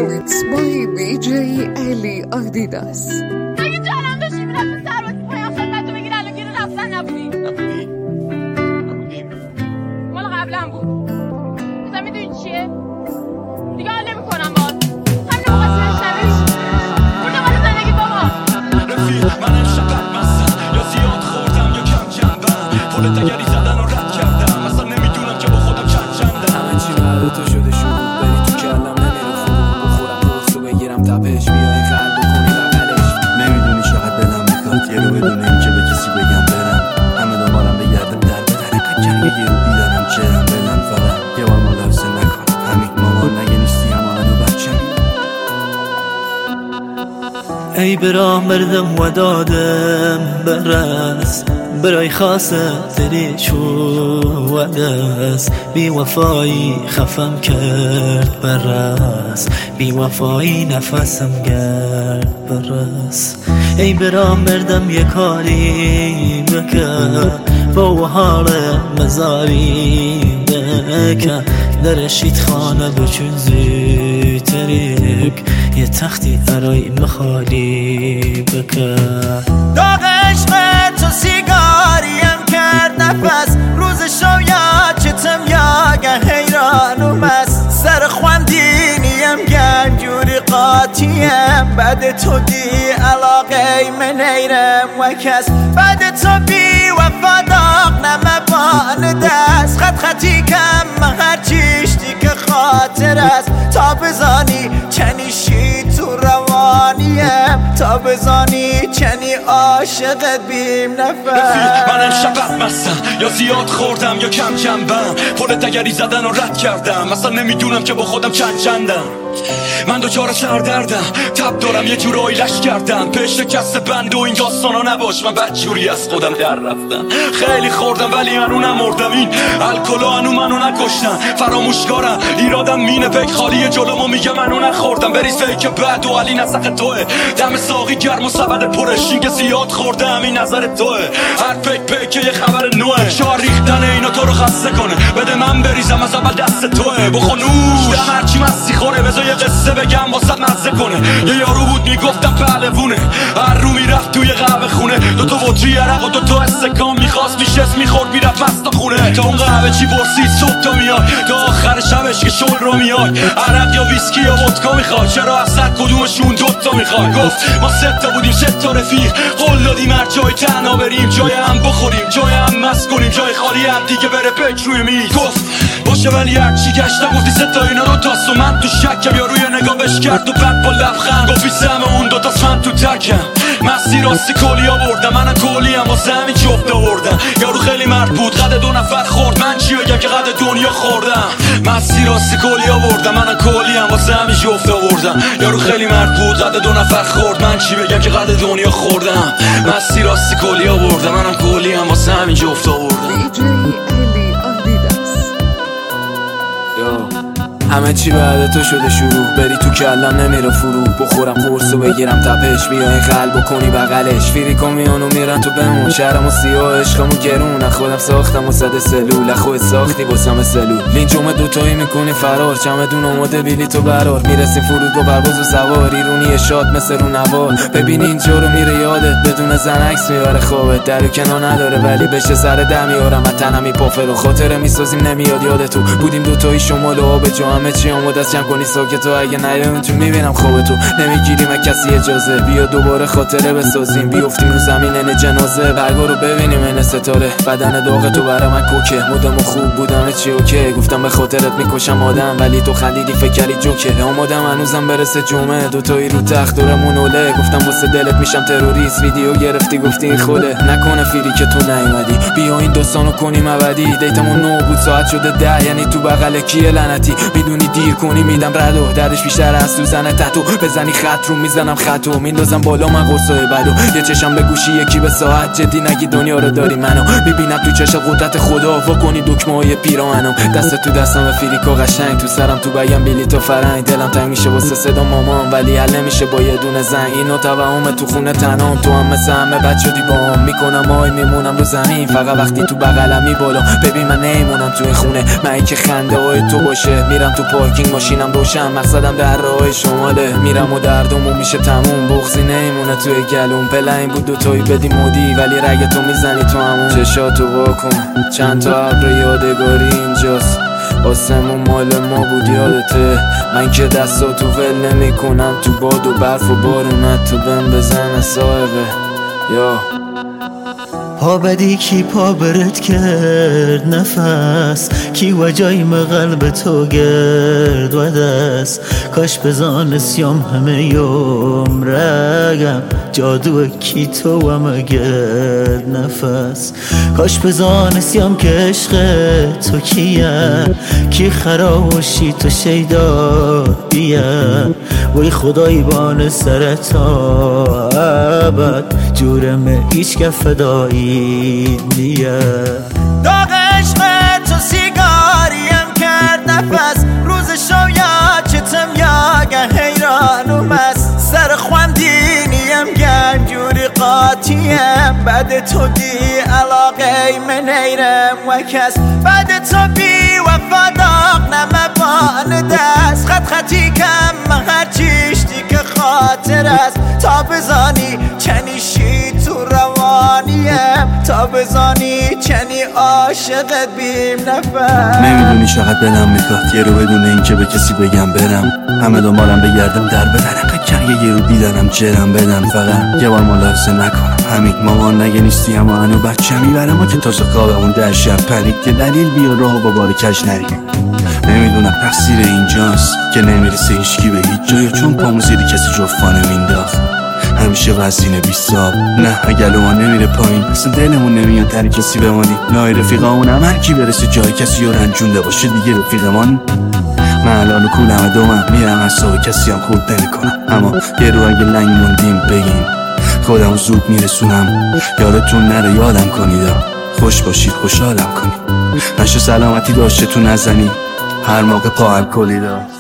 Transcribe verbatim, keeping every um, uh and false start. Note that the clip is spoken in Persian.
Remix by بی جی علی آدیداس. اگه جانم داشتی میرفتی سربازی پایم خدمتو بگیر الان گیر رفتن نبودی نبودی؟ نبودیم مال قبلا بود. مثلا میدونی چیه؟ دیگه حال نمی‌کنم باهات. همین موقع سرش اون دنبال زندگی بابا. رفیق من امشب بدمستم، یا زیاد خوردم یا کم جنبم، پل تگری زدن و رد کردم، اصلا نمیدونم که با خودم چند چندم. همه چی برای تو شده شروع، بری تو کلم نمیره فرو، بخورم قرصو بگیرم تپش، بیای قلب بکنی بغلش. نمیدونی چقدر دلم میخواد یه رو بدون اینکه به کسی بگم برم، همه دنبالم بگردم در بدن قجر یه رو دیدنم چرم بدن، فقط یه بار ملاحظه نکن همین مامان نگه نیستی اما هنو بچم. ای برام بردم و دادم برس برای خاصه دلی چو و دست، بی وفایی خفم کرد برس، بی وفایی نفسم گرد برس. ای برام بردم یه کاری بکن با وحال مزاری بکن، در شید خانه بچون زی تریک، یه تختی ارای مخالی بکن. داغ عشق تو سیگاریم کرد نفس، روز شو یا چتم یا گه حیرانم است، سر خواندینیم گنجوری قاطیم، بعد تو دی علاقه من ایرم و کس، بعد تو بی وفاداق نمبان دست، خط خطی کم هر چیشتی که خاطر است، تا بزانی چنی شی تو روانیم، تا بزانی چنی عاشق بیم نفس. من امشب بدمستم، یا زیاد خوردم یا کم جنبم، پل تگری زدن و رد کردم، اصلا نمیدونم که با خودم چند چندم. من دوچار سردردم، تب دارم یه جور آیلش کردم، پشت کس بند و این داستانا نباش، من بدجوری از خودم در رفتم. خیلی خوردم ولی منو نمردم، این الکلا هنو منو نکشتم، فراموشکارم ایرادم مینه پک خالی جلومو میگه منو نخوردم، بریز فیک بد و علی نسخ توه، دم ساقی گرم و سبد پرش، این که زیاد خوردم این نظر توه، هر پک پک یه خبر نوه، شار ریختن اینا تو رو خسته کنه، بده من بریزم از اول دست توه، بخون نوش دم هرچی مستی خوره، بذار یه قصه بگم واسه مزه کنه. یه یارو بود میگفتم پهلوونه، هر رو میرفت توی قهوه خونه، دو تا وطری عرق و دو تا استکان میخواست میشست میخورد میرفت مست خونه، تا اون قهوه چی پرسید صبح تا میاد، تا آخر شبش که شل رو میاد، عرق یا ویسکی یا ودکا میخواد، چرا از هر کدومشون دوتا میخواد. گفت ما سه تا بودیم سه تا رفیق، قول دادیم هر جای تنها بریم، جای هم بخوریم جای هم مست کنیم، جای خالی هم دیگه بره پک روی میز. گفت باشه ولی هرچی گشتم گفتی سه تا اینا دو تاست و من تو شکم، یا روی نگاهش کرد و بعد با لبخند گفت سهم اون دو تاست من تو ترکم، مسیر راستی کلی آوردم، منم کلی هم واسه همین جفت آوردم، یارو خیلی مرد بود قد دو نفر خورد، من چی بگم که قد دنیا خوردم، مسیر راستی کلی آوردم، منم کلی هم واسه همین جفت آوردم، یارو خیلی مرد بود قد دو نفر خورد، من چی بگم که قد دنیا خوردم، مسیر راستی کلی آوردم، منم کلی هم واسه همین جفت آوردم. بی جی علی آدیداس. همه چی بعد تو شده شروع، بری تو کلم نمیره فرو، بخورم قرصو بگیرم تپش، بیای قلب کنی بغلش، فیریکا میانو میرن تو بمون، شهرمو سیاه عشقمو گرون، خودم ساختم و صد سلول، خودت ساختی باسم سلول، لینچومه دوتایی میکنی فرار، چمدون آماده بیلی تو برار، میرسی فرود و پرواز و سوار، ایرونی شاد مثل رو نوار، ببین اینجا رو میره یادت، بدون زن عکس میبره خوابت، در و کنار نداره ولی بشه سر ده میارم، من تنم میپافر و خاطره میسازیم نمیاد یادتو، بودیم دوتایی شمال و آب جا، همه چی آماده است جمع کنی ساکت و اگه نیایم تو میبینم خوابتو، نمیگیریم از کسی اجازه، بیا دوباره خاطره بسازیم، بیافتیم رو زمین ان جنازه، برگا رو ببینیم ان ستاره، بدن داغ تو برا من کوکه، مدام خوب بودم چی اوکی، گفتم به خاطرت میکشم آدم ولی تو خندیدی فکر کردی جوکه، آمادم هنوزم برسه جمعه، دوتایی رو تخت دورمون اوله، گفتم واسه دلت میشم تروریست، ویدیو گرفتی گفتی این خوده، نکنه فیری که تو نیومدی، بیا این داستانو کنیم ابدی، دیتمون نو بود ساعت شده ده، یعنی تو بغل کیه لعنتی، میدونی دیر کنی میدم ردو، دردش بیشتر از سوزن تتو، بزنی خط رو میزنم خطو، میندازم بالا من قرصای بدو، یه چشم به گوشی یکی به ساعت، جدی نگی دنیا رو داری منو، میبینم تو چش قدرت خدا، وا کنی دکمه های پیراهنو، دست تو دستم فریکا قشنگ، تو سرم تو بگم بیلی تو فرنگ، دلم تنگ میشه واسه صدا مامان ولی حل نمیشه با یه دونه زنگ، اینو توهم تو خونه تنام، تو هم مثل همه بد شدی باهم، میکنم آی میمونم رو زمین، فقط وقتی تو بغلم میبالم، ببین من نمیمونم تو این خونه، من که خنده های تو باشه، میرم تو پارکینگ ماشینم روشن، مقصدم در راه شماله. میرم و دردمو میشه تموم، بغضی نیمونه توی گلوم. پلنگ بود دوتایی بدی مودی، ولی رگ تو میزنی تو همون. چشاتو واکن، چند تا ابر یادگاری اینجاست، آسمون مال ما بود یادته. من که دستاتو ول نمی کنم، تو باد و برف و بارونت تو بهم بزنه صاحبه. یا پا بدی کی پا برد کرد نفس، کی وجایم قلب تو گرد و دست. کاش بزان سیام همه یوم رگم، جادو کی تو همه گرد نفس. کاش بزان سیام که عشق تو کیه، کی خراشی تو شیدا بیه. وی خدای بان سرتا ابد، جورم هیچ که فدایی نیه. داغ عشق تو سیگاریم کرد نفس، روز شاید چتم یاگه حیرانم است. سر خواندینیم گنجوری قاطیم، بعد تو دی علاقه من ایرم و کس. بعد تو بی وفاداق نمبان دست، خط خطی کم هر چیشتی که خاطر است. تا بزانی چنی شی تو روانیم، تا بزانی چنی عاشقت بیم نفر. نمیدونی چقدر دلم میخواد یه رو بدون این که به کسی بگم برم. همه دنبالم بگردم در بدن قکر، یه رو دیدنم جرم بدن. فقط یه بار ملاحظه نکنم همین مامان نگه نیستی، اما هنو بچه میبرم و که تازه خوابمون در شب پرید که دلیل بیا راه و با بار کج نریم. نمیدونم تقصیر اینجاست که نمیرسه هیچکی به هیچ جایی، چون پامو زیری کسی جفانه مینداخت. همیشه وزینه بیستاب، نه اگلو ما نمیره پایین، اصلا دلمون نمیاد تری کسی بمانی. نای رفیقامون هم هر کی برسه جای کسی رو رنجونده باشه دیگه رفیقمان. من الان و کولم دومم، میرم اصاب کسی هم خورد نمی کنم. اما یه رو اگه لنگ موندیم بگیم خودم زود میرسونم. یادتون نره یادم کنید، خوش باشید خوشحالم کنید. نشه سلامتی داشته تو نزنی هر موقع پاهم کلیدا.